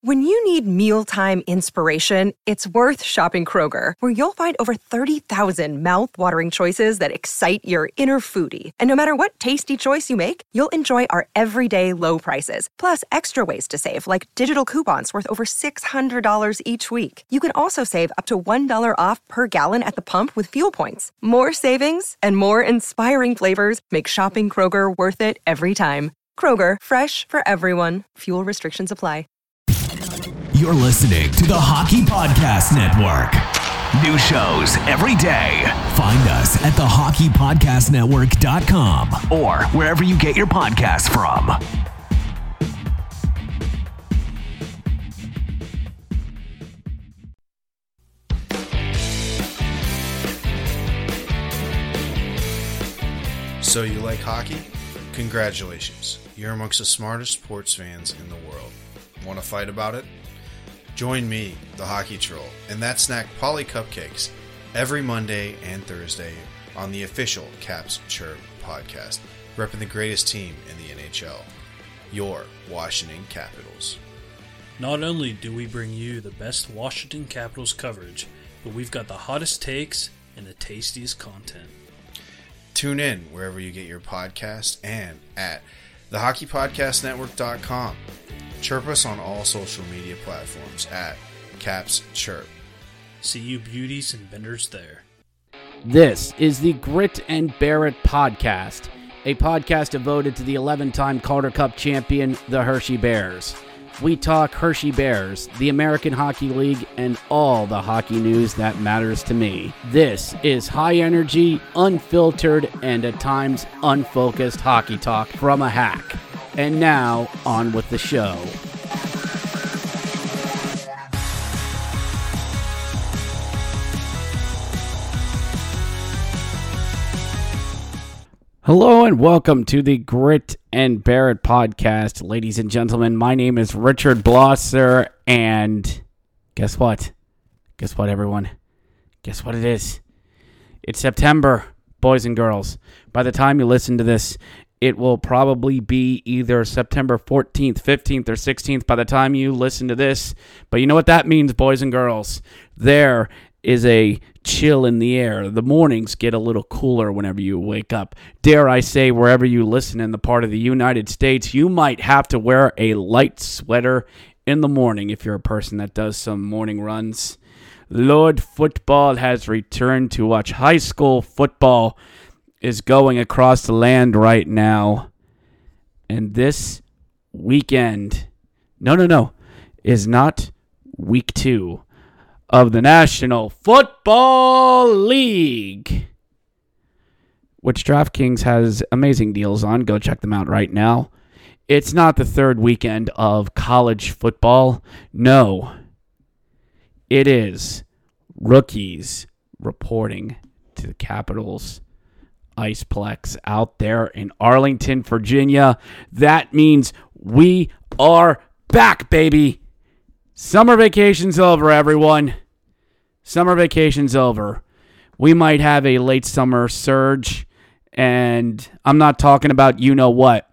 When you need mealtime inspiration, it's worth shopping Kroger, where you'll find over 30,000 mouth-watering choices that excite your inner foodie. And no matter what tasty choice you make, you'll enjoy our everyday low prices, plus extra ways to save, like digital coupons worth over $600 each week. You can also save up to $1 off per gallon at the pump with fuel points. More savings and more inspiring flavors make shopping Kroger worth it every time. Kroger, fresh for everyone. Fuel restrictions apply. You're listening to the Hockey Podcast Network. New shows every day. Find us at thehockeypodcastnetwork.com or wherever you get your podcasts from. So you like hockey? Congratulations. You're amongst the smartest sports fans in the world. Want to fight about it? Join me, the Hockey Troll, and that snack Polly Cupcakes every Monday and Thursday on the official Caps Chirp podcast, repping the greatest team in the NHL, your Washington Capitals. Not only do we bring you the best Washington Capitals coverage, but we've got the hottest takes and the tastiest content. Tune in wherever you get your podcasts and at thehockeypodcastnetwork.com. Chirp us on all social media platforms at Caps Chirp. See you beauties and benders there. This is the Grit and Bear It podcast, a podcast devoted to the 11-time Calder Cup champion, the Hershey Bears. We talk Hershey Bears, the American Hockey League, and all the hockey news that matters to me. This is high energy, unfiltered, and at times unfocused hockey talk from a hack. And now, on with the show. Hello and welcome to the Grit and Bear It podcast, ladies and gentlemen. My name is Richard Blosser, and guess what? Guess what, everyone? Guess what it is? It's September, boys and girls. By the time you listen to this, it will probably be either September 14th, 15th, or 16th by the time you listen to this. But you know what that means, boys and girls? There is a chill in the air. The mornings get a little cooler whenever you wake up. Dare I say, wherever you listen in the part of the United States, you might have to wear a light sweater in the morning if you're a person that does some morning runs. Lord, football has returned to watch. High school football is going across the land right now. And this weekend, is not week 2 of the National Football League, which DraftKings has amazing deals on. Go check them out right now. It's not the third weekend of college football. No, it is rookies reporting to the Capitals Iceplex out there in Arlington, Virginia. That means we are back, baby. Summer vacation's over, everyone. Summer vacation's over. We might have a late summer surge, and I'm not talking about you-know-what.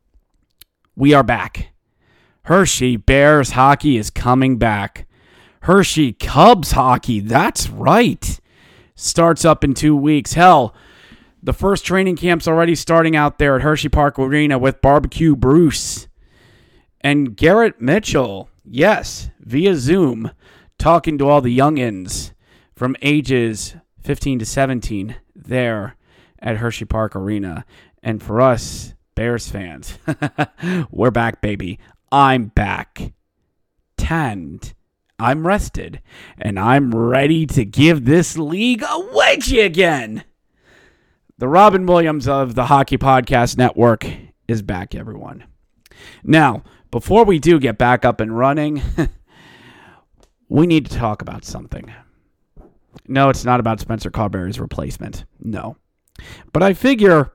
We are back. Hershey Bears hockey is coming back. Hershey Cubs hockey, that's right, starts up in 2 weeks. Hell, the first training camp's already starting out there at Hershey Park Arena with Barbecue Bruce and Garrett Mitchell. Yes, via Zoom, talking to all the youngins from ages 15 to 17 there at Hershey Park Arena. And for us, Bears fans, we're back, baby. I'm back. Tanned. I'm rested. And I'm ready to give this league a wedgie again. The Robin Williams of the Hockey Podcast Network is back, everyone. Now, before we do get back up and running, we need to talk about something. No, it's not about Spencer Carberry's replacement. No. But I figure,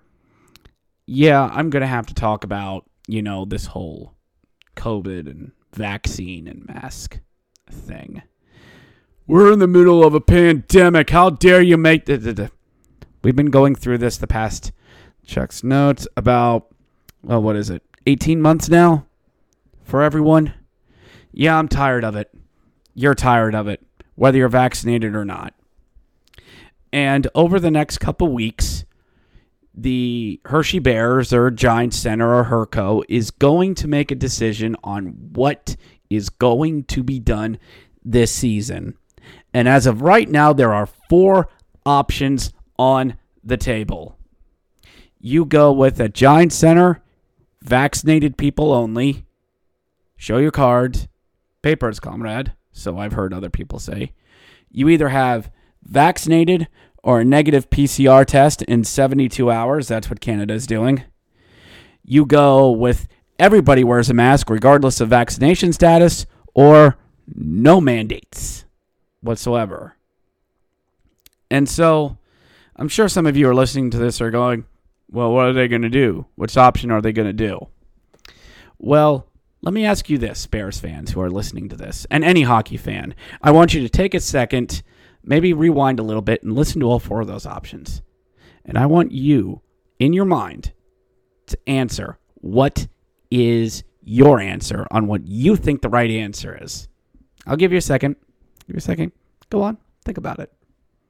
I'm going to have to talk about, this whole COVID and vaccine and mask thing. We're in the middle of a pandemic. How dare you make the... We've been going through this the past, Chuck's notes, about, 18 months now for everyone? Yeah, I'm tired of it. You're tired of it, whether you're vaccinated or not. And over the next couple weeks, the Hershey Bears or Giants Center or Herco is going to make a decision on what is going to be done this season. And as of right now, there are 4 options on the table. You go with a Giants Center, vaccinated people only. Show your card. Papers, comrade. So I've heard other people say. You either have vaccinated or a negative PCR test in 72 hours. That's what Canada is doing. You go with everybody wears a mask regardless of vaccination status or no mandates whatsoever. And so I'm sure some of you are listening to this are going, well, what are they going to do? Which option are they going to do? Well, let me ask you this, Bears fans who are listening to this, and any hockey fan. I want you to take a second, maybe rewind a little bit, and listen to all 4 of those options. And I want you, in your mind, to answer what is your answer on what you think the right answer is. I'll give you a second. Give you a second. Go on. Think about it.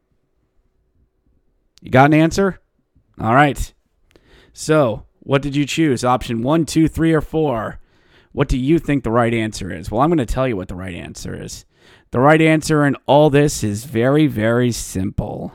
You got an answer? All right. So, what did you choose? Option 1, 2, 3, or 4? What do you think the right answer is? Well, I'm going to tell you what the right answer is. The right answer in all this is very, very simple.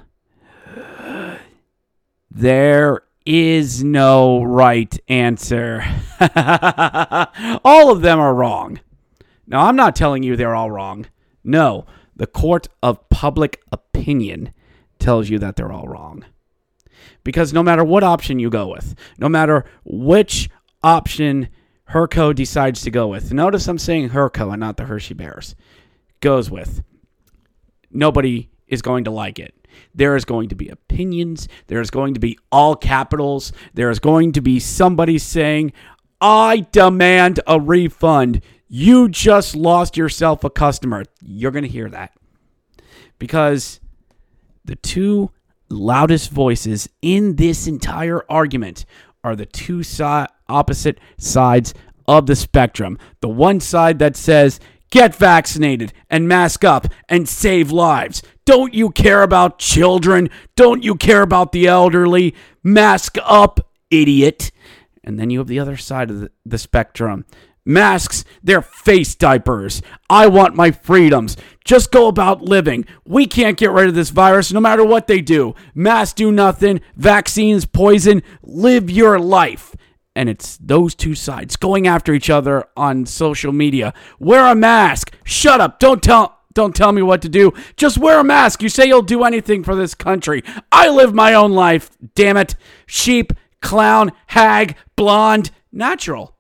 There is no right answer. All of them are wrong. Now, I'm not telling you they're all wrong. No, the court of public opinion tells you that they're all wrong. Because no matter what option you go with, no matter which option Herco decides to go with, notice I'm saying Herco and not the Hershey Bears, goes with, nobody is going to like it. There is going to be opinions. There is going to be all capitals. There is going to be somebody saying, I demand a refund. You just lost yourself a customer. You're going to hear that. Because the 2 loudest voices in this entire argument are the 2 opposite sides of the spectrum. The one side that says, get vaccinated and mask up and save lives. Don't you care about children? Don't you care about the elderly? Mask up, idiot. And then you have the other side of the spectrum. Masks, they're face diapers. I want my freedoms. Just go about living. We can't get rid of this virus no matter what they do. Masks do nothing. Vaccines, poison. Live your life. And it's those 2 sides going after each other on social media. Wear a mask. Shut up. Don't tell me what to do. Just wear a mask. You say you'll do anything for this country. I live my own life. Damn it. Sheep, clown, hag, blonde, natural.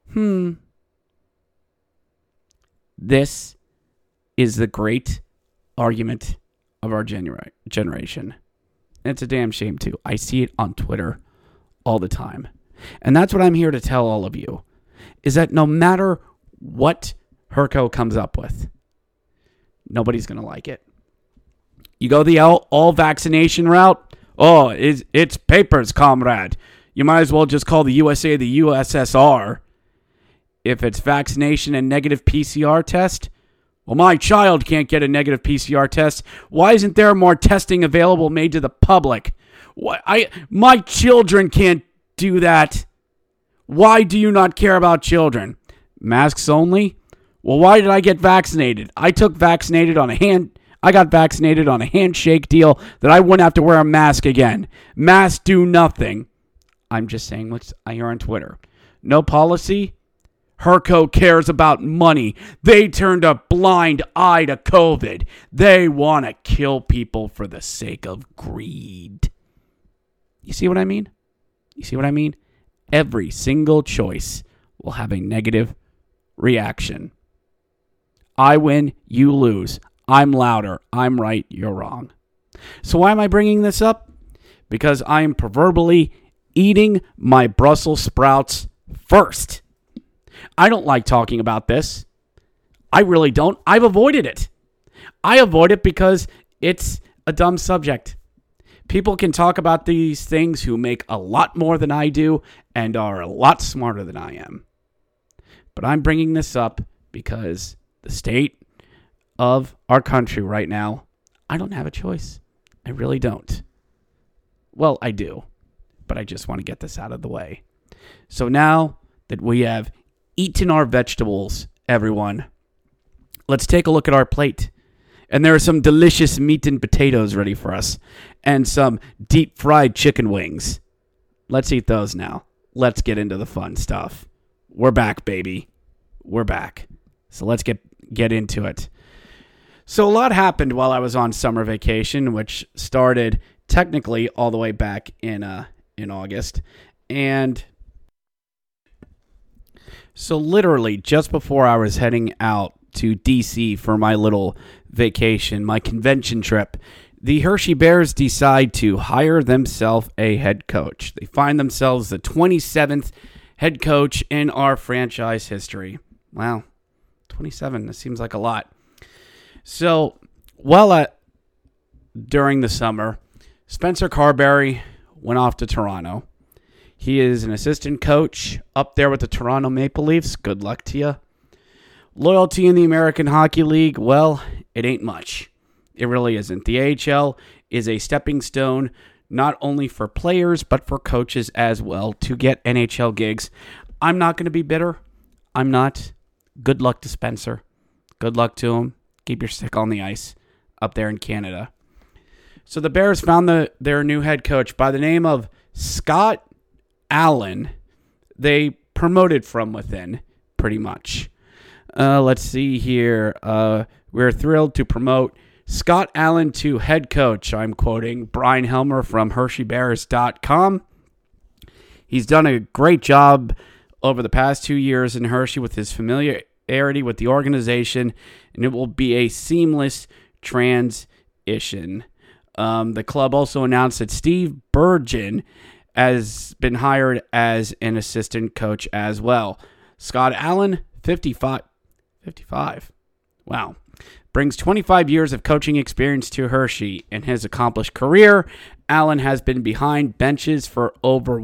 This is the great argument of our generation. And it's a damn shame, too. I see it on Twitter all the time. And that's what I'm here to tell all of you, is that no matter what Herco comes up with, nobody's going to like it. You go the all vaccination route, it's papers, comrade. You might as well just call the USA the USSR. If it's vaccination and negative PCR test, well, my child can't get a negative PCR test. Why isn't there more testing available made to the public? My children can't do that. Why do you not care about children? Masks only? Well, why did I get vaccinated? I got vaccinated on a handshake deal that I wouldn't have to wear a mask again. Masks do nothing. I'm just saying what I hear on Twitter. No policy? Herco cares about money. They turned a blind eye to COVID. They want to kill people for the sake of greed. You see what I mean? Every single choice will have a negative reaction. I win, you lose. I'm louder. I'm right, you're wrong. So why am I bringing this up? Because I am proverbially eating my Brussels sprouts first. I don't like talking about this. I really don't. I've avoided it. I avoid it because it's a dumb subject. People can talk about these things who make a lot more than I do and are a lot smarter than I am. But I'm bringing this up because the state of our country right now, I don't have a choice. I really don't. Well, I do, but I just want to get this out of the way. So now that we have eaten our vegetables, everyone, let's take a look at our plate. And there are some delicious meat and potatoes ready for us, and some deep fried chicken wings. Let's eat those now. Let's get into the fun stuff. We're back, baby. We're back. So let's get into it. So a lot happened while I was on summer vacation, which started technically all the way back in August. And so literally just before I was heading out to DC for my little vacation, my convention trip, the Hershey Bears decide to hire themselves a head coach. They find themselves the 27th head coach in our franchise history. Wow, 27, that seems like a lot. So, during the summer, Spencer Carberry went off to Toronto. He is an assistant coach up there with the Toronto Maple Leafs. Good luck to you. Loyalty in the American Hockey League, well, it ain't much. It really isn't. The AHL is a stepping stone not only for players, but for coaches as well to get NHL gigs. I'm not going to be bitter. I'm not. Good luck to Spencer. Good luck to him. Keep your stick on the ice up there in Canada. So the Bears found their new head coach by the name of Scott Allen. They promoted from within, pretty much. Let's see here. We're thrilled to promote Scott Allen to head coach. I'm quoting Brian Helmer from HersheyBears.com. He's done a great job over the past 2 years in Hershey with his familiarity with the organization, and it will be a seamless transition. The club also announced that Steve Bergen has been hired as an assistant coach as well. Scott Allen, 55. Wow. Brings 25 years of coaching experience to Hershey. In his accomplished career, Allen has been behind benches for over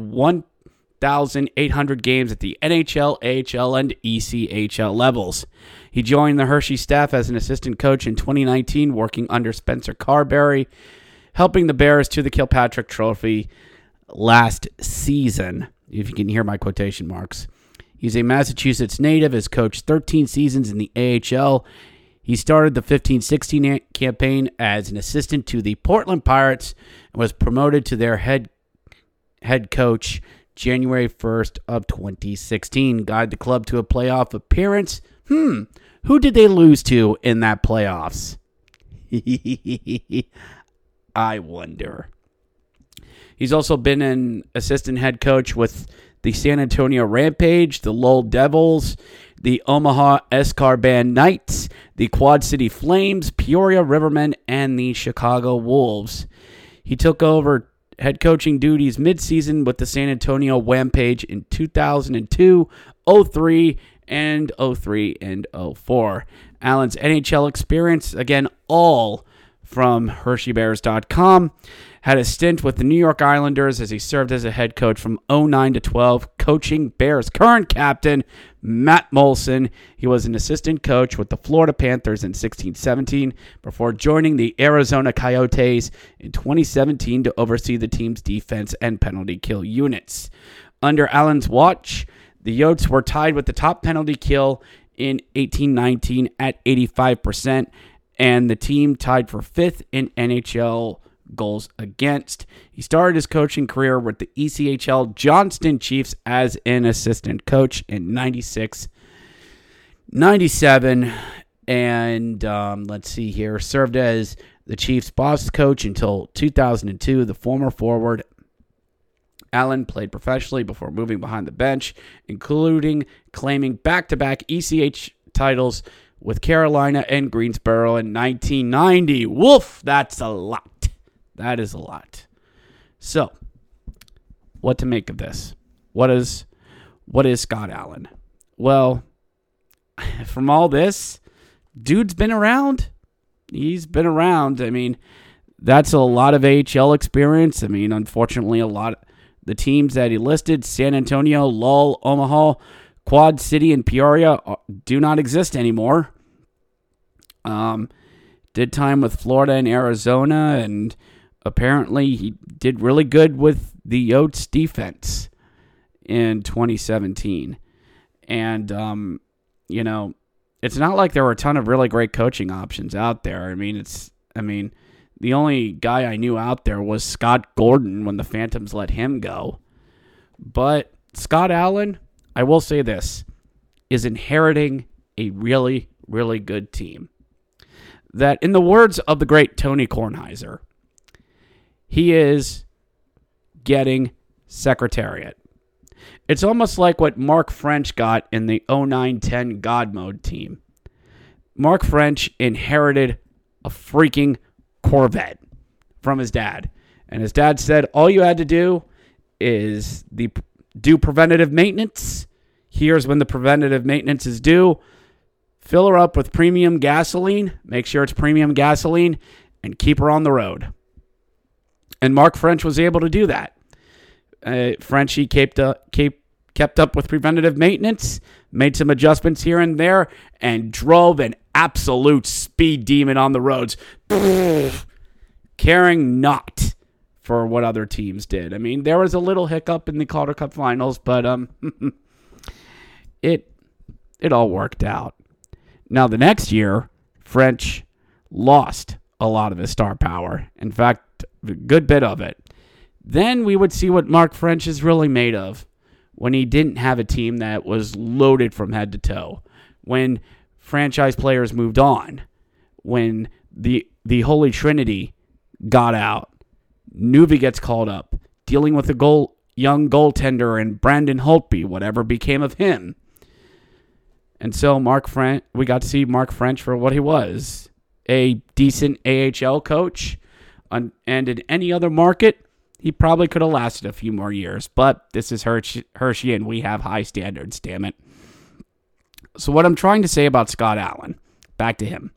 1,800 games at the NHL, AHL, and ECHL levels. He joined the Hershey staff as an assistant coach in 2019, working under Spencer Carberry, helping the Bears to the Kilpatrick Trophy last season, if you can hear my quotation marks. He's a Massachusetts native, has coached 13 seasons in the AHL. He started the 15-16 campaign as an assistant to the Portland Pirates and was promoted to their head coach January 1st of 2016. Guided the club to a playoff appearance. Who did they lose to in that playoffs? I wonder. He's also been an assistant head coach with the San Antonio Rampage, the Lowell Devils, the Omaha Escarban Knights, the Quad City Flames, Peoria Rivermen, and the Chicago Wolves. He took over head coaching duties midseason with the San Antonio Rampage in 2002, 03, and 03 and 04. Allen's NHL experience, again, all from HersheyBears.com. Had a stint with the New York Islanders as he served as a head coach from 09 to 12, coaching Bears' current captain, Matt Molson. He was an assistant coach with the Florida Panthers in 16-17 before joining the Arizona Coyotes in 2017 to oversee the team's defense and penalty kill units. Under Allen's watch, the Yotes were tied with the top penalty kill in 18-19 at 85%, and the team tied for fifth in NHL goals against. He started his coaching career with the ECHL Johnston Chiefs as an assistant coach in 96, 97, and let's see here, served as the Chiefs' boss coach until 2002. The former forward Allen played professionally before moving behind the bench, including claiming back-to-back ECH titles with Carolina and Greensboro in 1990. Woof, that's a lot. That is a lot. So, what to make of this? What is Scott Allen? Well, from all this, dude's been around. He's been around. I mean, that's a lot of AHL experience. I mean, unfortunately, a lot the teams that he listed, San Antonio, Lowell, Omaha, Quad City, and Peoria, do not exist anymore. Did time with Florida and Arizona, and apparently he did really good with the Yotes defense in 2017. And, it's not like there were a ton of really great coaching options out there. The only guy I knew out there was Scott Gordon when the Phantoms let him go. But Scott Allen, I will say this, is inheriting a really, really good team. That, in the words of the great Tony Kornheiser, he is getting Secretariat. It's almost like what Mark French got in the 09-10 God Mode team. Mark French inherited a freaking Corvette from his dad. And his dad said, all you had to do is do preventative maintenance. Here's when the preventative maintenance is due. Fill her up with premium gasoline. Make sure it's premium gasoline. And keep her on the road. And Mark French was able to do that. Frenchie kept up with preventative maintenance, made some adjustments here and there, and drove an absolute speed demon on the roads, caring not for what other teams did. There was a little hiccup in the Calder Cup Finals, but it all worked out. Now, the next year, French lost a lot of his star power. In fact, a good bit of it. Then we would see what Mark French is really made of when he didn't have a team that was loaded from head to toe. When franchise players moved on. When the Holy Trinity got out. Nuvi gets called up. Dealing with a young goaltender and Brandon Holtby, whatever became of him. And so we got to see Mark French for what he was. A decent AHL coach. And in any other market, he probably could have lasted a few more years. But this is Hershey, and we have high standards, damn it. So what I'm trying to say about Scott Allen, back to him.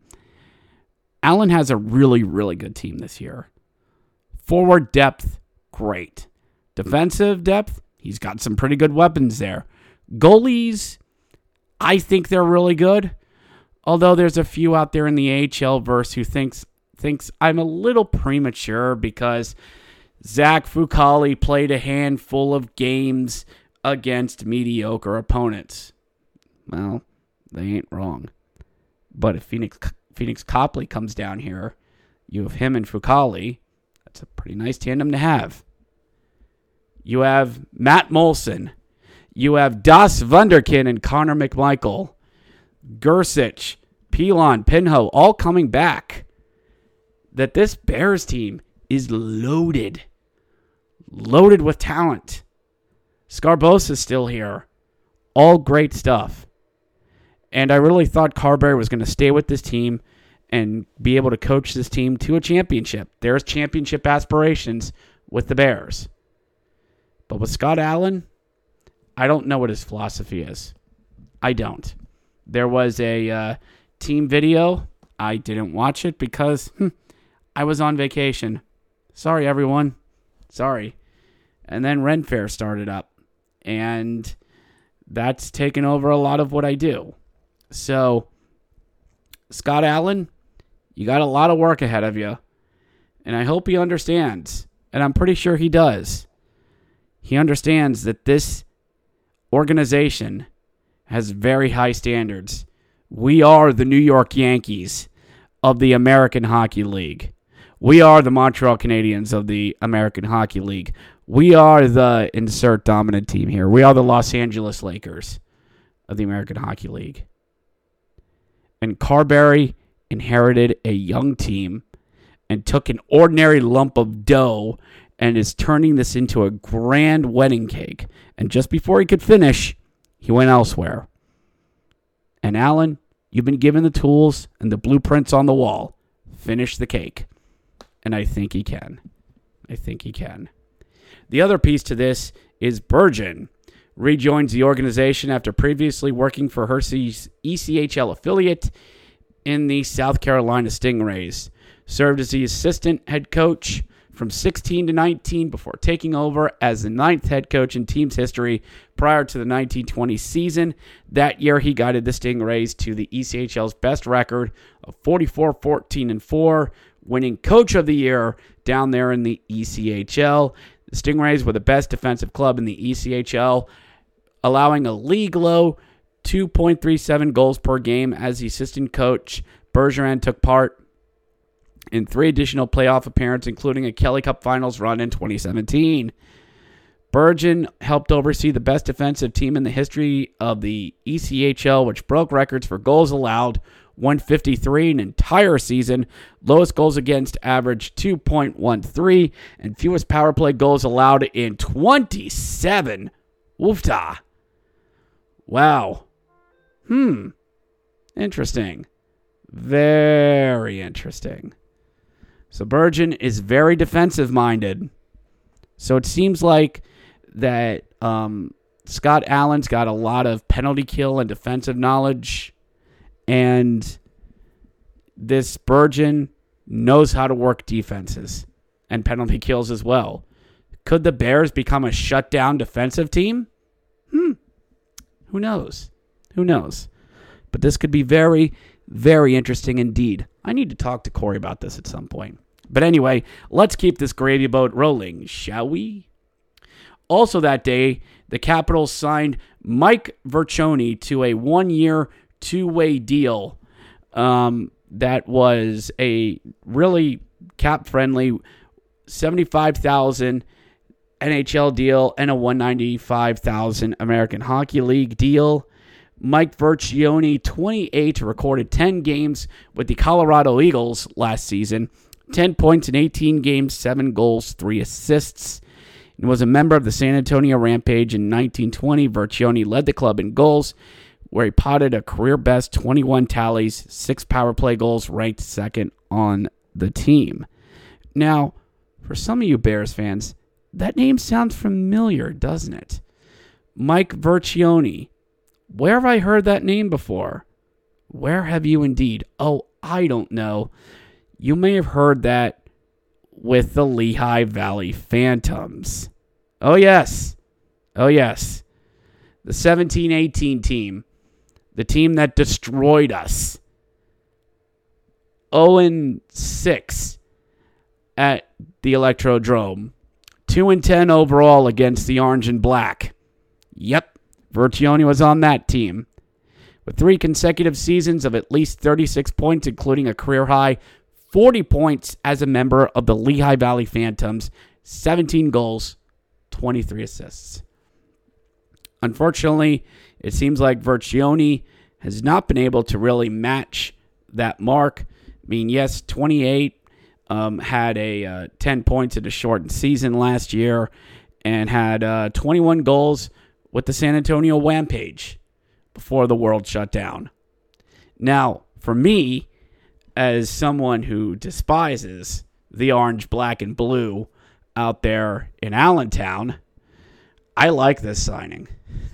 Allen has a really, really good team this year. Forward depth, great. Defensive depth, he's got some pretty good weapons there. Goalies, I think they're really good. Although there's a few out there in the AHL verse who thinks I'm a little premature because Zach Fucale played a handful of games against mediocre opponents. Well, they ain't wrong. But if Phoenix Copley comes down here, you have him and Fucale. That's a pretty nice tandem to have. You have Matt Molson. You have Das Wunderkind and Connor McMichael. Gersich, Pilon, Pinho, all coming back. That this Bears team is loaded. Loaded with talent. Scarbosa's still here. All great stuff. And I really thought Carberry was going to stay with this team and be able to coach this team to a championship. There's championship aspirations with the Bears. But with Scott Allen, I don't know what his philosophy is. I don't. There was a team video. I didn't watch it because I was on vacation. Sorry, everyone. Sorry. And then Ren Fair started up. And that's taken over a lot of what I do. So, Scott Allen, you got a lot of work ahead of you. And I hope he understands. And I'm pretty sure he does. He understands that this organization has very high standards. We are the New York Yankees of the American Hockey League. We are the Montreal Canadiens of the American Hockey League. We are the insert dominant team here. We are the Los Angeles Lakers of the American Hockey League. And Carberry inherited a young team and took an ordinary lump of dough and is turning this into a grand wedding cake. And just before he could finish, he went elsewhere. And Allen, you've been given the tools and the blueprints on the wall. Finish the cake. And I think he can. The other piece to this is Bergen rejoins the organization after previously working for Hershey's ECHL affiliate in the South Carolina Stingrays. Served as the assistant head coach from 16 to 19 before taking over as the 9th head coach in team's history prior to the 1920 season. That year, he guided the Stingrays to the ECHL's best record of 44-14-4, winning Coach of the Year down there in the ECHL. The Stingrays were the best defensive club in the ECHL, allowing a league-low 2.37 goals per game. As the assistant coach, Bergeron took part in 3 additional playoff appearances, including a Kelly Cup Finals run in 2017. Bergeron helped oversee the best defensive team in the history of the ECHL, which broke records for goals allowed, 153 an entire season, lowest goals against average 2.13, and fewest power play goals allowed in 27. Woofta. Wow. Interesting. Very interesting. So Bergeron is very defensive-minded. So it seems like that Scott Allen's got a lot of penalty kill and defensive knowledge, and this Bergeron knows how to work defenses and penalty kills as well. Could the Bears become a shutdown defensive team? Who knows? Who knows? But this could be very, very interesting indeed. I need to talk to Corey about this at some point. But anyway, let's keep this gravy boat rolling, shall we? Also that day, the Capitals signed Mike Vercioni to a 1-year, 2-way deal that was a really cap-friendly $75,000 NHL deal and a $195,000 American Hockey League deal. Mike Vercioni, 28, recorded 10 games with the Colorado Eagles last season, 10 points in 18 games, 7 goals, 3 assists, and was a member of the San Antonio Rampage in 1920. Vercioni led the club in goals, where he potted a career-best 21 tallies, 6 power play goals, ranked second on the team. Now, for some of you Bears fans, that name sounds familiar, doesn't it? Mike Vercioni. Where have I heard that name before? Where have you indeed? Oh, I don't know. You may have heard that with the Lehigh Valley Phantoms. Oh, yes. Oh, yes. The 17-18 team. The team that destroyed us. 0-6 at the Electrodrome. 2-10 overall against the Orange and Black. Yep, Vercioni was on that team. With 3 consecutive seasons of at least 36 points, including a career-high 40 points as a member of the Lehigh Valley Phantoms, 17 goals, 23 assists. Unfortunately, it seems like Vercioni has not been able to really match that mark. I mean, yes, 28, had a 10 points in a shortened season last year and had 21 goals with the San Antonio Rampage before the world shut down. Now, for me, as someone who despises the orange, black, and blue out there in Allentown, I like this signing.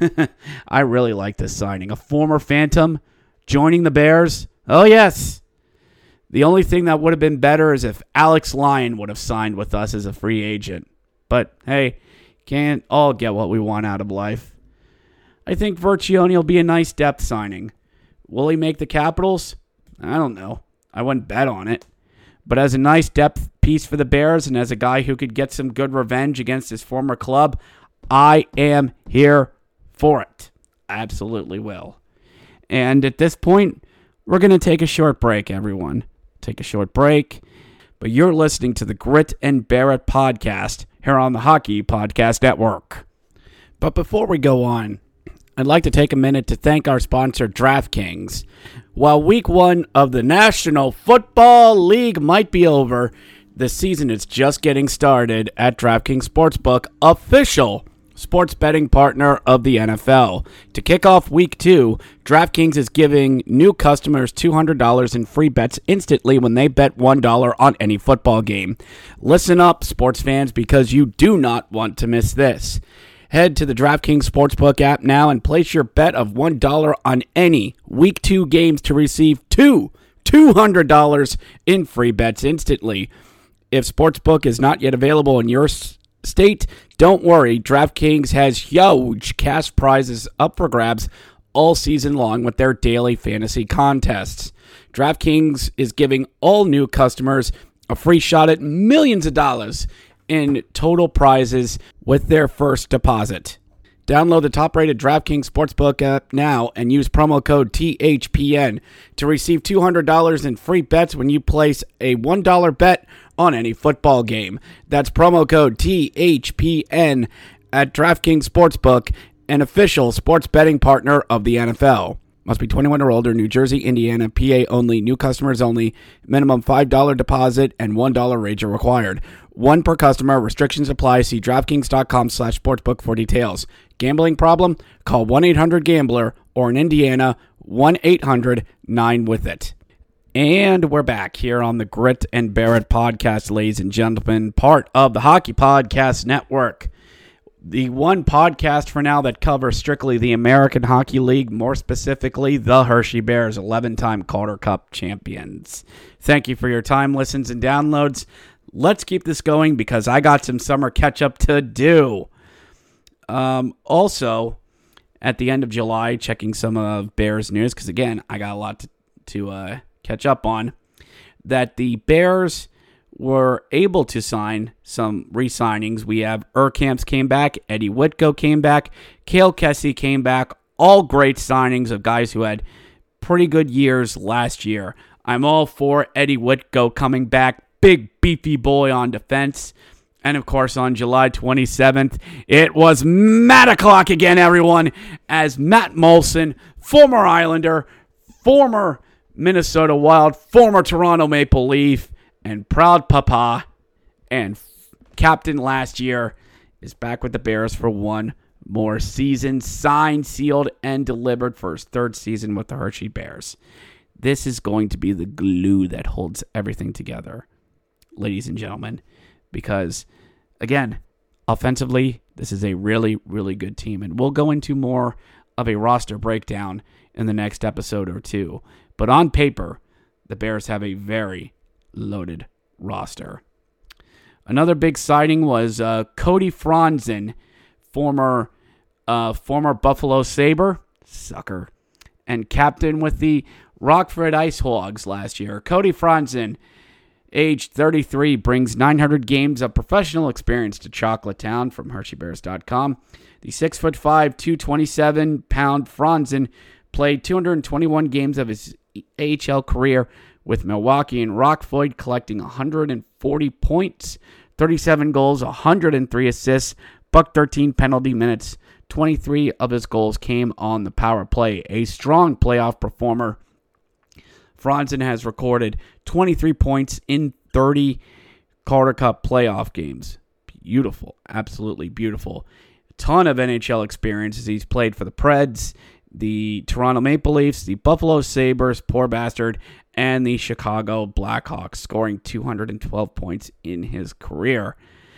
I really like this signing. A former Phantom joining the Bears. Oh, yes. The only thing that would have been better is if Alex Lyon would have signed with us as a free agent. But, hey, can't all get what we want out of life. I think Vercioni will be a nice depth signing. Will he make the Capitals? I don't know. I wouldn't bet on it. But as a nice depth piece for the Bears and as a guy who could get some good revenge against his former club, I am here for it. I absolutely will. And at this point, we're going to take a short break, everyone. Take a short break. But you're listening to the Grit and Bear It podcast here on the Hockey Podcast Network. But before we go on, I'd like to take a minute to thank our sponsor, DraftKings. While week 1 of the National Football League might be over, the season is just getting started at DraftKings Sportsbook, official sports betting partner of the NFL. To kick off week 2, DraftKings is giving new customers $200 in free bets instantly when they bet $1 on any football game. Listen up, sports fans, because you do not want to miss this. Head to the DraftKings Sportsbook app now and place your bet of $1 on any Week 2 games to receive $200 in free bets instantly. If Sportsbook is not yet available in your state, don't worry, DraftKings has huge cash prizes up for grabs all season long with their daily fantasy contests. DraftKings is giving all new customers a free shot at millions of dollars in total prizes with their first deposit. Download the top-rated DraftKings Sportsbook app now and use promo code THPN to receive $200 in free bets when you place a $1 bet on any football game. That's promo code THPN at DraftKings Sportsbook, an official sports betting partner of the NFL. Must be 21 or older, New Jersey, Indiana, PA only, new customers only, minimum $5 deposit and $1 wager required. One per customer, restrictions apply. See DraftKings.com/sportsbook for details. Gambling problem? Call 1-800-GAMBLER or in Indiana, 1-800-9-WITH-IT. And we're back here on the Grit and Barrett podcast, ladies and gentlemen, part of the Hockey Podcast Network. The one podcast for now that covers strictly the American Hockey League, more specifically the Hershey Bears, 11-time Calder Cup champions. Thank you for your time, listens, and downloads. Let's keep this going because I got some summer catch-up to do. Also, at the end of July, checking some of Bears news, because again, I got a lot to catch up on, that the Bears were able to sign some re-signings. We have Urkamps came back, Eddie Whitko came back, Cale Kessie came back, all great signings of guys who had pretty good years last year. I'm all for Eddie Whitko coming back, big beefy boy on defense. And of course, on July 27th, it was Matt o'clock again, everyone, as Matt Moulson, former Islander, former Minnesota Wild, former Toronto Maple Leaf, and proud papa and captain last year, is back with the Bears for one more season, signed, sealed, and delivered for his third season with the Hershey Bears. This is going to be the glue that holds everything together, ladies and gentlemen, because, again, offensively, this is a really, really good team, and we'll go into more of a roster breakdown in the next episode or two. But on paper, the Bears have a very loaded roster. Another big signing was Cody Franzen, former Buffalo Sabre, sucker, and captain with the Rockford Ice Hogs last year. Cody Franzen, age 33, brings 900 games of professional experience to Chocolatetown from HersheyBears.com. The 6'5", 227-pound Franzen played 221 games of his AHL career with Milwaukee and Rockford, collecting 140 points, 37 goals, 103 assists, $13 penalty minutes. 23 of his goals came on the power play. A strong playoff performer, Franzen has recorded 23 points in 30 Calder Cup playoff games. Beautiful. Absolutely beautiful. A ton of NHL experience as he's played for the Preds, the Toronto Maple Leafs, the Buffalo Sabres, poor bastard, and the Chicago Blackhawks, scoring 212 points in his career.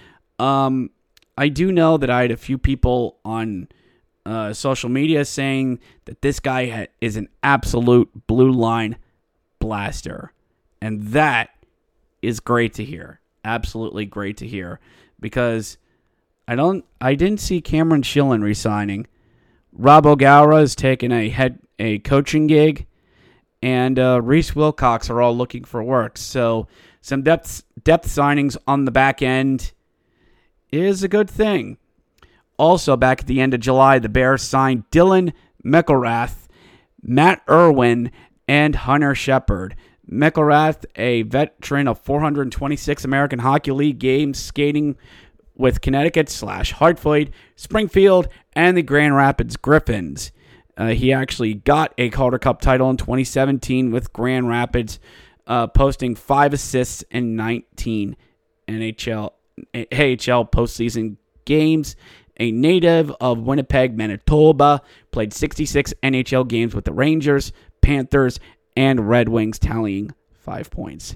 I do know that I had a few people on social media saying that this guy is an absolute blue line blaster. And that is great to hear. Absolutely great to hear. Because I didn't see Cameron Schillen resigning. Rob O'Gara has taken a coaching gig, and Reese Wilcox are all looking for work. So some depth signings on the back end is a good thing. Also, back at the end of July, the Bears signed Dylan McElrath, Matt Irwin, and Hunter Shepard. McElrath, a veteran of 426 American Hockey League games, skating with Connecticut/Hartford, Springfield, and the Grand Rapids Griffins. He actually got a Calder Cup title in 2017 with Grand Rapids, posting 5 assists in 19 AHL postseason games. A native of Winnipeg, Manitoba, played 66 NHL games with the Rangers, Panthers, and Red Wings, tallying 5 points.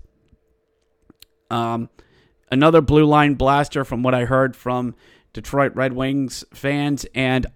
Another blue line blaster from what I heard from Detroit Red Wings fans, and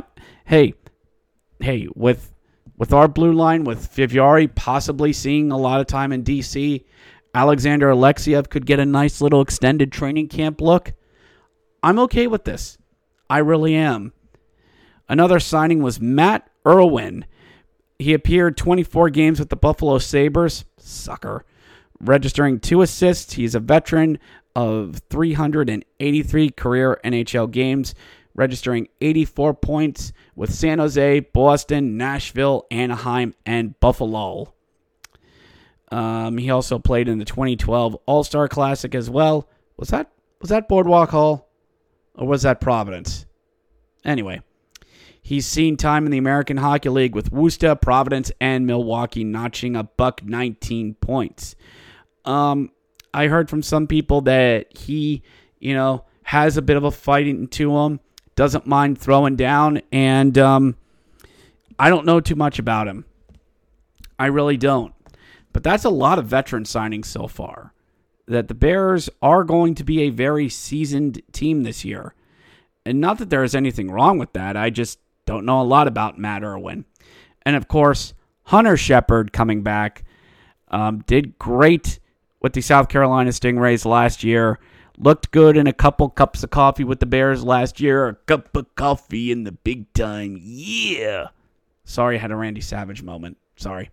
with our blue line, with Viviari possibly seeing a lot of time in DC, Alexander Alexiev could get a nice little extended training camp look. I'm okay with this. I really am. Another signing was Matt Irwin. He appeared 24 games with the Buffalo Sabres. Sucker. Registering 2 assists. He's a veteran of 383 career NHL games, registering 84 points with San Jose, Boston, Nashville, Anaheim, and Buffalo. He also played in the 2012 All-Star Classic as well. Was that Boardwalk Hall? Or was that Providence? Anyway, he's seen time in the American Hockey League with Worcester, Providence, and Milwaukee, notching a $19 points. I heard from some people that he, has a bit of a fight into him, doesn't mind throwing down, and I don't know too much about him. I really don't. But that's a lot of veteran signings so far. That the Bears are going to be a very seasoned team this year. And not that there is anything wrong with that. I just don't know a lot about Matt Irwin. And of course, Hunter Shepard coming back. Did great with the South Carolina Stingrays last year. Looked good in a couple cups of coffee with the Bears last year. A cup of coffee in the big time. Yeah. Sorry, I had a Randy Savage moment. Sorry.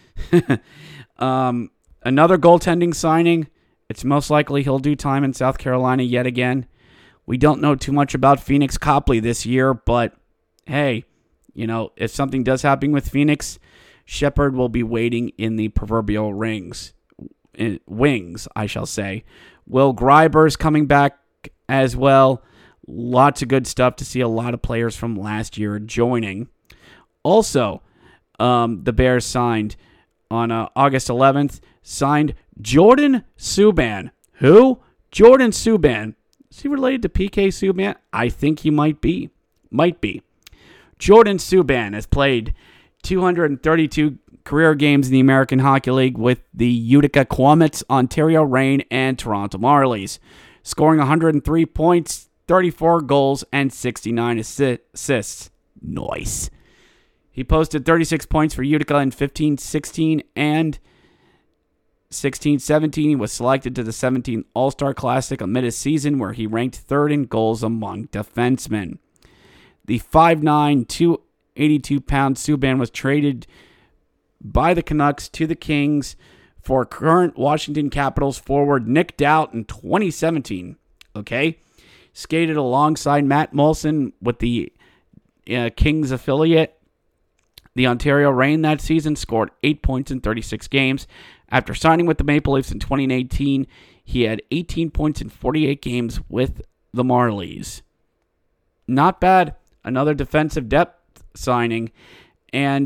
Another goaltending signing. It's most likely he'll do time in South Carolina yet again. We don't know too much about Phoenix Copley this year, but hey, if something does happen with Phoenix, Shepard will be waiting in the proverbial wings, I shall say. Will Greiber's coming back as well. Lots of good stuff to see a lot of players from last year joining. Also, the Bears signed on August 11th, signed Jordan Subban. Who? Jordan Subban. Is he related to PK Subban? I think he might be. Jordan Subban has played 232 career games in the American Hockey League with the Utica Comets, Ontario Reign, and Toronto Marlies, scoring 103 points, 34 goals, and 69 assists. Nice. He posted 36 points for Utica in 15-16 and 16-17. He was selected to the 17th All-Star Classic amid a season where he ranked third in goals among defensemen. The 5'9", 282-pound Subban was traded by the Canucks to the Kings for current Washington Capitals forward Nick Doubt in 2017. Okay? Skated alongside Matt Molson with the Kings affiliate. The Ontario Reign that season scored 8 points in 36 games. After signing with the Maple Leafs in 2018, he had 18 points in 48 games with the Marlies. Not bad. Another defensive depth signing. And,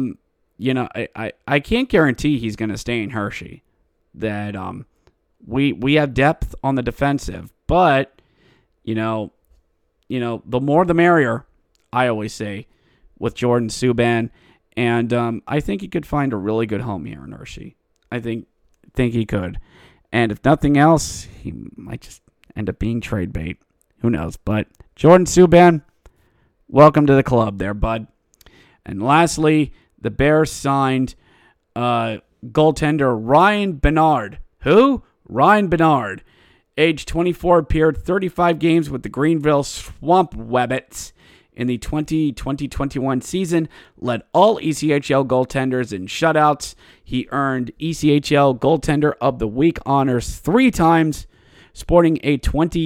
I can't guarantee he's going to stay in Hershey. That we have depth on the defensive. But, the more the merrier, I always say, with Jordan Subban, and I think he could find a really good home here in Hershey. I think he could, and if nothing else, he might just end up being trade bait. Who knows? But Jordan Subban, welcome to the club, there, bud. And lastly, the Bears signed goaltender Ryan Bernard. Who? Ryan Bernard, age 24, appeared 35 games with the Greenville Swamp Rabbits in the 2020-21 season, led all ECHL goaltenders in shutouts. He earned ECHL Goaltender of the Week honors 3 times, sporting a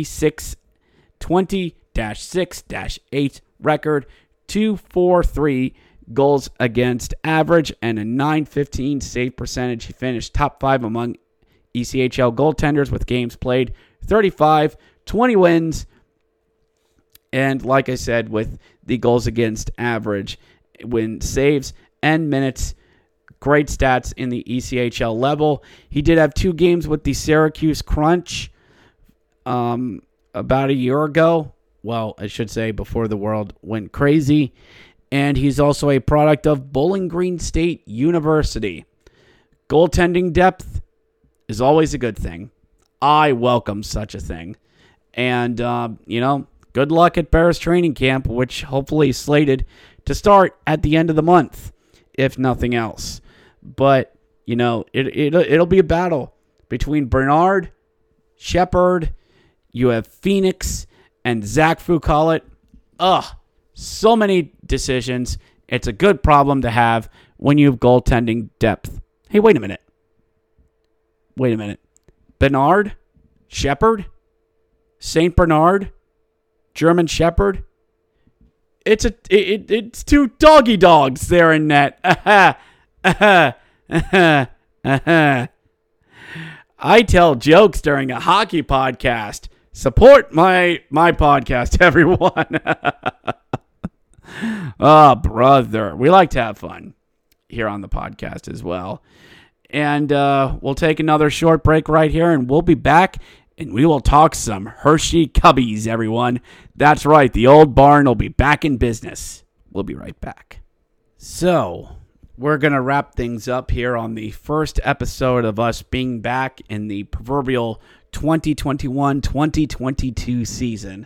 20-6-8 record, 2.43 goals against average, and a .915 save percentage. He finished top 5 among ECHL goaltenders with games played 35, 20 wins, and like I said, with the goals against average, win saves and minutes, great stats in the ECHL level. He did have 2 games with the Syracuse Crunch about a year ago. Well, I should say before the world went crazy. And he's also a product of Bowling Green State University. Goaltending depth is always a good thing. I welcome such a thing. And, good luck at Bears training camp, which hopefully is slated to start at the end of the month, if nothing else. But, it'll be a battle between Bernard, Shepard, you have Phoenix, and Zach Fucallit. So many decisions. It's a good problem to have when you have goaltending depth. Hey, wait a minute. Bernard? Shepherd? St. Bernard? German Shepherd? It's two doggy dogs there in net. I tell jokes during a hockey podcast. Support my podcast, everyone. Oh, brother. We like to have fun here on the podcast as well. And we'll take another short break right here, and we'll be back, and we will talk some Hershey Cubbies, everyone. That's right. The old barn will be back in business. We'll be right back. So, we're going to wrap things up here on the first episode of us being back in the proverbial 2021-2022 season.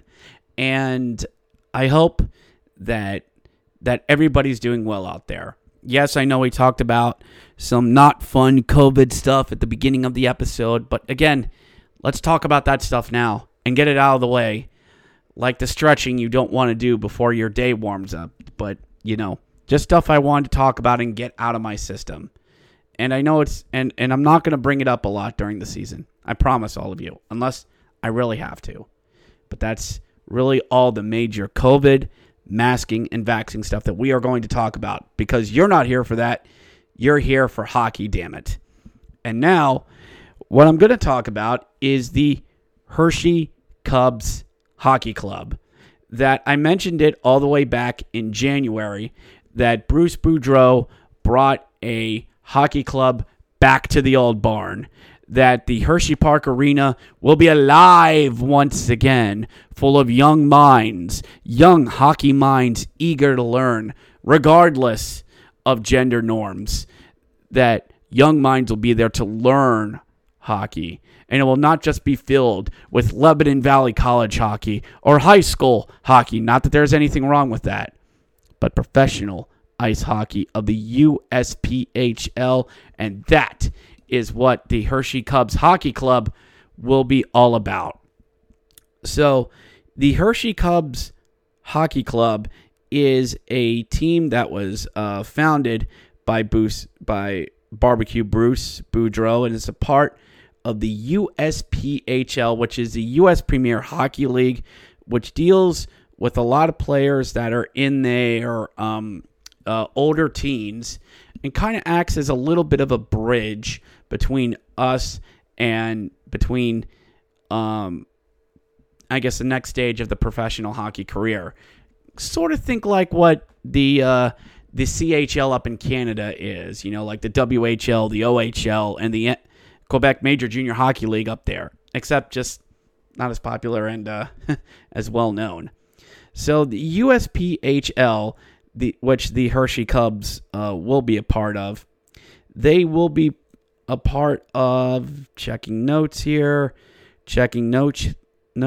And I hope that everybody's doing well out there. Yes, I know we talked about some not fun COVID stuff at the beginning of the episode, but again, let's talk about that stuff now and get it out of the way. Like the stretching you don't want to do before your day warms up, but just stuff I wanted to talk about and get out of my system. And I know and I'm not going to bring it up a lot during the season. I promise all of you, unless I really have to. But that's really all the major COVID, masking, and vaccine stuff that we are going to talk about, because you're not here for that. You're here for hockey, damn it. And now, what I'm going to talk about is the Hershey Cubs Hockey Club. That I mentioned it all the way back in January, that Bruce Boudreau brought a hockey club back to the old barn, that the Hershey Park Arena will be alive once again, full of young minds, young hockey minds eager to learn, regardless of gender norms, that young minds will be there to learn hockey. And it will not just be filled with Lebanon Valley College hockey or high school hockey, not that there's anything wrong with that, but professional ice hockey of the USPHL, and that is what the Hershey Cubs Hockey Club will be all about. So, the Hershey Cubs Hockey Club is a team that was founded by Barbecue Bruce Boudreau, and it's a part of the USPHL, which is the U.S. Premier Hockey League, which deals with a lot of players that are in their older teens, and kind of acts as a little bit of a bridge between us and between, I guess, the next stage of the professional hockey career. Sort of think like what the CHL up in Canada is, like the WHL, the OHL, and the Quebec Major Junior Hockey League up there, except just not as popular and as well known. So the USPHL, which the Hershey Cubs will be a part of, they will be a part of, checking notes here. Sorry,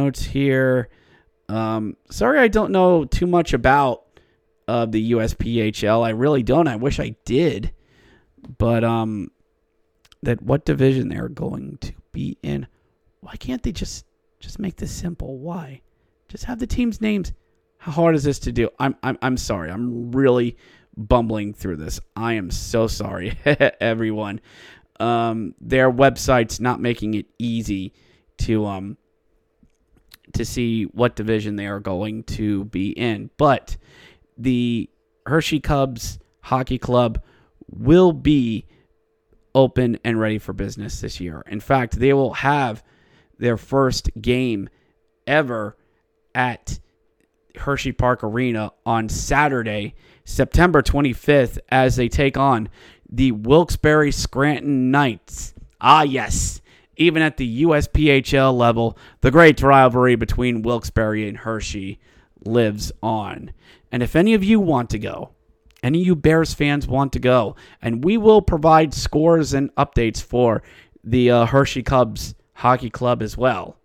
I don't know too much about the USPHL. I really don't. I wish I did. But that what division they're going to be in. Why can't they just make this simple? Why? Just have the team's names. How hard is this to do? I'm sorry. I'm really bumbling through this. I am so sorry, everyone. Their website's not making it easy to see what division they are going to be in. But the Hershey Cubs Hockey Club will be open and ready for business this year. In fact, they will have their first game ever at Hershey Park Arena on Saturday, September 25th, as they take on the Wilkes-Barre Scranton Knights. Ah, yes. Even at the USPHL level, the great rivalry between Wilkes-Barre and Hershey lives on. And if any of you want to go, any of you Bears fans want to go, and we will provide scores and updates for the Hershey Cubs Hockey Club as well.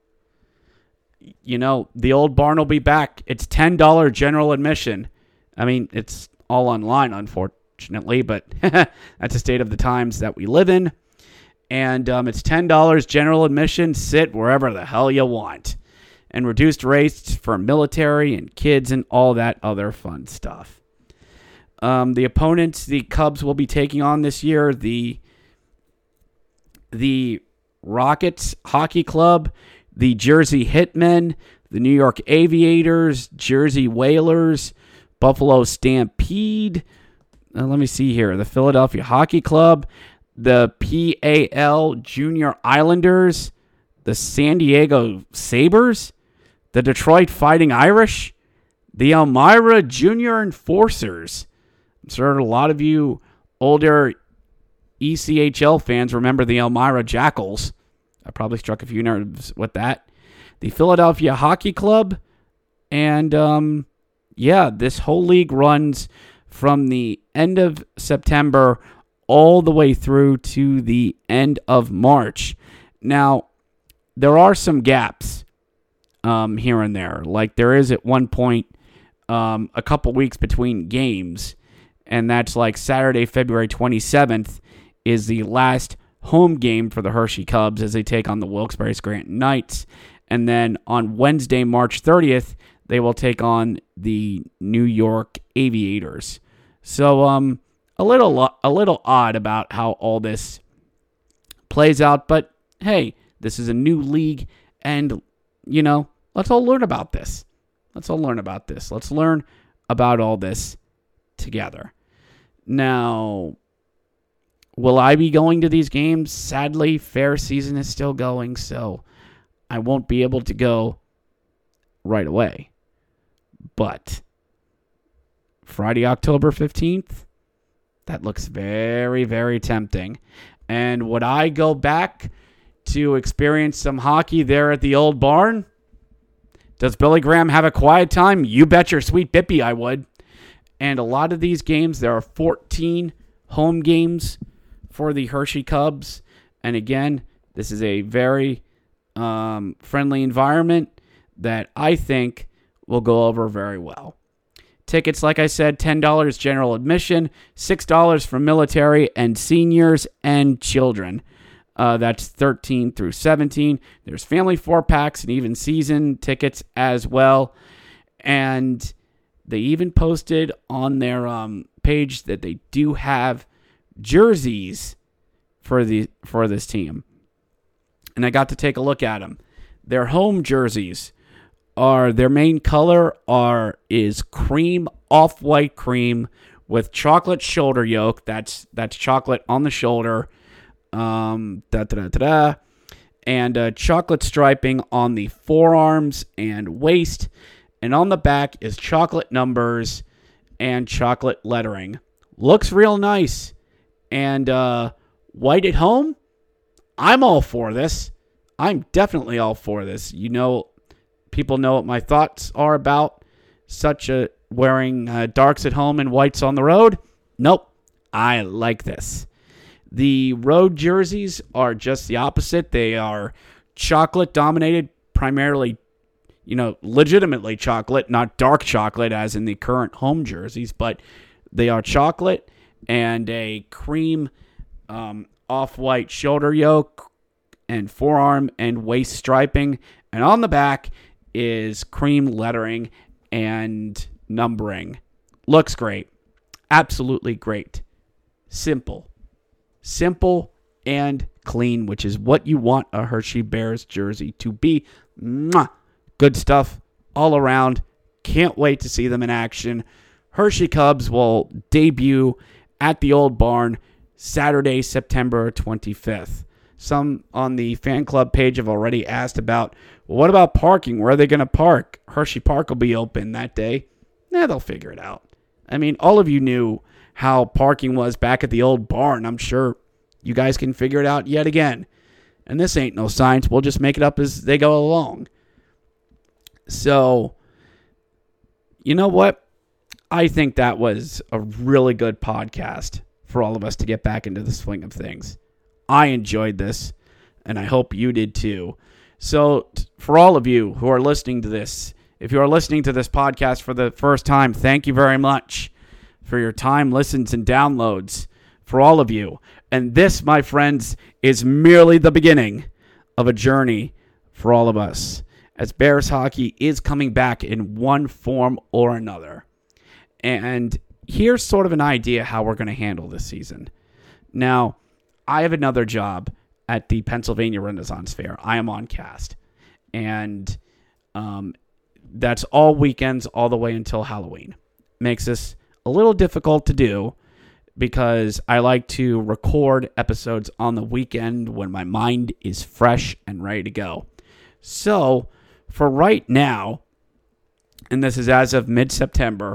The old barn will be back. It's $10 general admission. I mean, it's all online, unfortunately, but that's the state of the times that we live in. And it's $10 general admission. Sit wherever the hell you want. and reduced rates for military and kids and all that other fun stuff. The opponents the Cubs will be taking on this year, the Rockets Hockey Club, the Jersey Hitmen, the New York Aviators, Jersey Whalers, Buffalo Stampede. Let me see here. The Philadelphia Hockey Club, the PAL Junior Islanders, the San Diego Sabres, the Detroit Fighting Irish, the Elmira Junior Enforcers. I'm sure a lot of you older ECHL fans remember the Elmira Jackals. I probably struck a few nerves with that. The Philadelphia Hockey Club. And, this whole league runs from the end of September all the way through to the end of March. Now, there are some gaps here and there. Like there is at one point a couple weeks between games. And that's like Saturday, February 27th is the last home game for the Hershey Cubs as they take on the Wilkes-Barre Scranton Knights. And then on Wednesday, March 30th, they will take on the New York Aviators. So a little odd about how all this plays out. But hey, this is a new league, and, let's all learn about this. Let's learn about all this together. Now, will I be going to these games? Sadly, fair season is still going, so I won't be able to go right away. But Friday, October 15th, that looks very, very tempting. And would I go back to experience some hockey there at the old barn? Does Billy Graham have a quiet time? You bet your sweet bippy I would. And a lot of these games, there are 14 home games for the Hershey Cubs. And again, this is a very friendly environment that I think will go over very well. Tickets, like I said, $10 general admission, $6 for military and seniors and children. That's 13 through 17. There's family 4-packs and even season tickets as well. And they even posted on their page that they do have jerseys for this team. And I got to take a look at them. Their home jerseys their main color is cream, off-white cream with chocolate shoulder yoke. That's chocolate on the shoulder. And chocolate striping on the forearms and waist. And on the back is chocolate numbers and chocolate lettering. Looks real nice. And white at home, I'm all for this. I'm definitely all for this. People know what my thoughts are about wearing darks at home and whites on the road. Nope, I like this. The road jerseys are just the opposite. They are chocolate dominated, primarily, legitimately chocolate, not dark chocolate as in the current home jerseys, but they are chocolate and a cream off-white shoulder yoke and forearm and waist striping. And on the back is cream lettering and numbering. Looks great. Absolutely great. Simple and clean, which is what you want a Hershey Bears jersey to be. Mwah! Good stuff all around. Can't wait to see them in action. Hershey Cubs will debut at the Old Barn Saturday, September 25th. Some on the fan club page have already asked about, well, what about parking? Where are they going to park? Hershey Park will be open that day. They'll figure it out. I mean, all of you knew how parking was back at the Old Barn. I'm sure you guys can figure it out yet again. And this ain't no science. We'll just make it up as they go along. So, you know what? I think that was a really good podcast for all of us to get back into the swing of things. I enjoyed this, and I hope you did too. So, for all of you who are listening to this, if you are listening to this podcast for the first time, thank you very much for your time, listens, and downloads for all of you. And this, my friends, is merely the beginning of a journey for all of us. as Bears hockey is coming back in one form or another. And here's sort of an idea how we're going to handle this season. Now, I have another job at the Pennsylvania Renaissance Fair. I am on cast. And that's all weekends all the way until Halloween. Makes this a little difficult to do because I like to record episodes on the weekend when my mind is fresh and ready to go. So, for right now, and this is as of mid-September,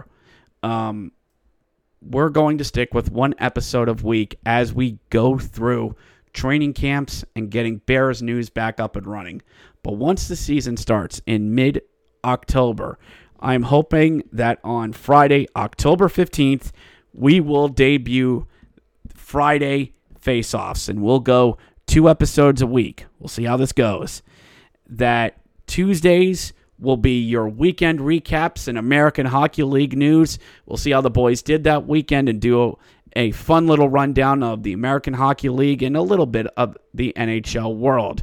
we're going to stick with one episode a week as we go through training camps and getting Bears news back up and running. But once the season starts in mid-October, I'm hoping that on Friday, October 15th, we will debut Friday face-offs, and we'll go 2 episodes a week. We'll see how this goes. That Tuesdays will be your weekend recaps and American Hockey League news. We'll see how the boys did that weekend and do a fun little rundown of the American Hockey League and a little bit of the NHL world.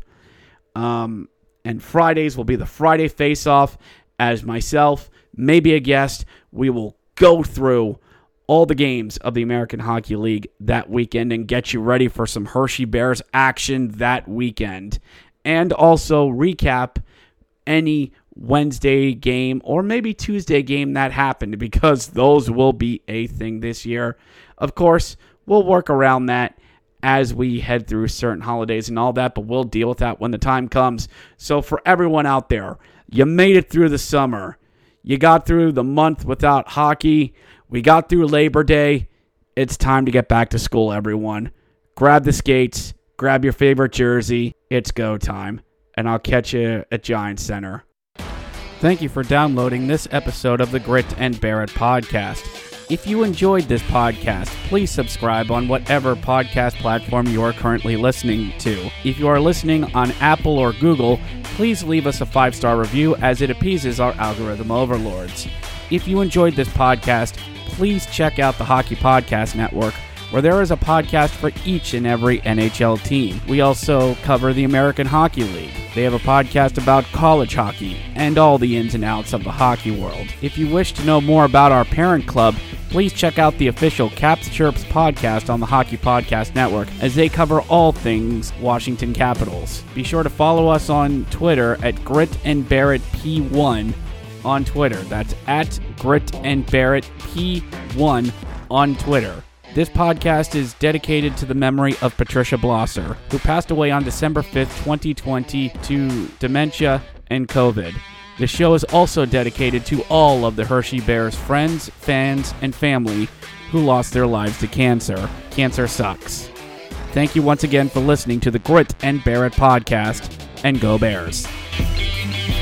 And Fridays will be the Friday face-off. As myself, maybe a guest, we will go through all the games of the American Hockey League that weekend and get you ready for some Hershey Bears action that weekend. And also recap any Wednesday game or maybe Tuesday game that happened, because those will be a thing this year. Of course, we'll work around that as we head through certain holidays and all that, but we'll deal with that when the time comes. So for everyone out there, you made it through the summer. You got through the month without hockey. We got through Labor Day. It's time to get back to school, everyone. Grab the skates. Grab your favorite jersey. It's go time. And I'll catch you at Giants Center. Thank you for downloading this episode of the Grit and Barrett podcast. If you enjoyed this podcast, please subscribe on whatever podcast platform you are currently listening to. If you are listening on Apple or Google, please leave us a 5-star review as it appeases our algorithm overlords. If you enjoyed this podcast, please check out the Hockey Podcast Network, where there is a podcast for each and every NHL team. We also cover the American Hockey League. They have a podcast about college hockey and all the ins and outs of the hockey world. If you wish to know more about our parent club, please check out the official Caps Chirps podcast on the Hockey Podcast Network, as they cover all things Washington Capitals. Be sure to follow us on Twitter at Grit and Barrett P1 on Twitter. That's at Grit and Barrett P1 on Twitter. This podcast is dedicated to the memory of Patricia Blosser, who passed away on December 5th, 2020 to dementia and COVID. The show is also dedicated to all of the Hershey Bears friends, fans, and family who lost their lives to cancer. Cancer sucks. Thank you once again for listening to the Grit and Barrett podcast, and go Bears.